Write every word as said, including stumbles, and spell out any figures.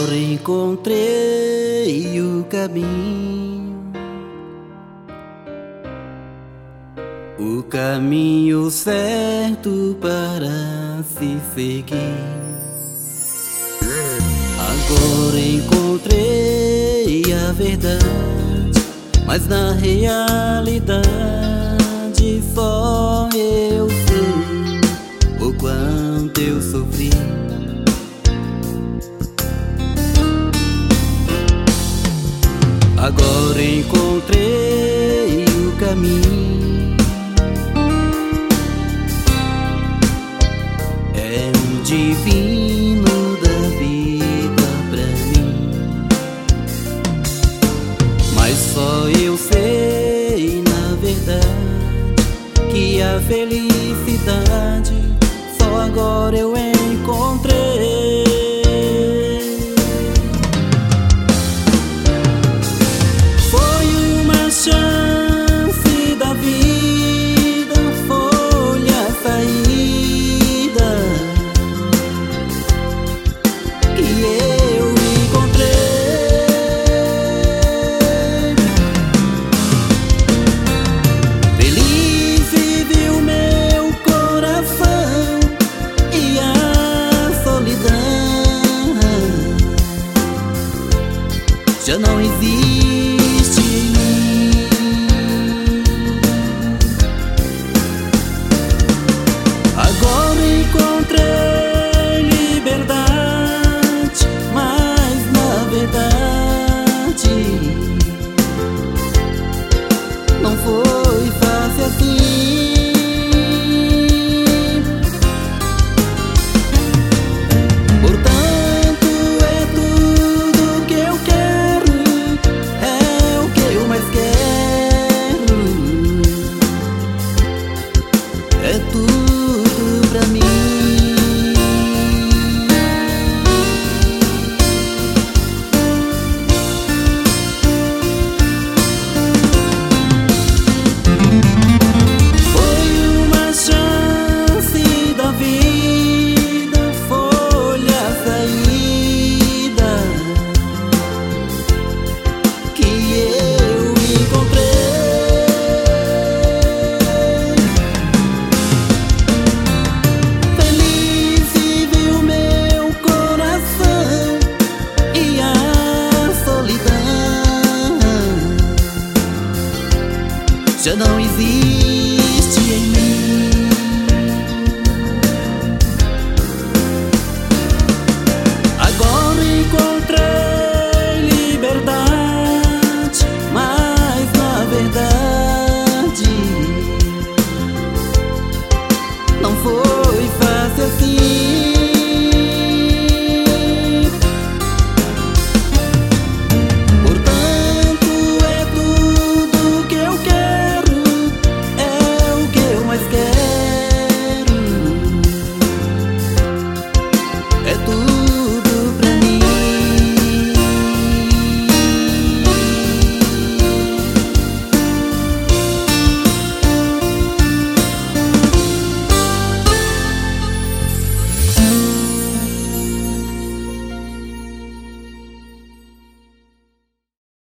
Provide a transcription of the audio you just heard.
Agora encontrei o caminho, o caminho certo para se seguir. Agora encontrei a verdade, mas na realidade só eu sei o quanto eu sofri. Agora encontrei o caminho, é um divino da vida pra mim. Mas só eu sei, na verdade, que a felicidade só agora eu encontrei. Chance da vida, foi a saída que eu encontrei. Feliz vive o meu coração e a solidão já não existe em mim. Encontrei liberdade, mas na verdade não foi fácil assim. Portanto é tudo que eu quero, é o que eu mais quero, é tudo pra mim. Já não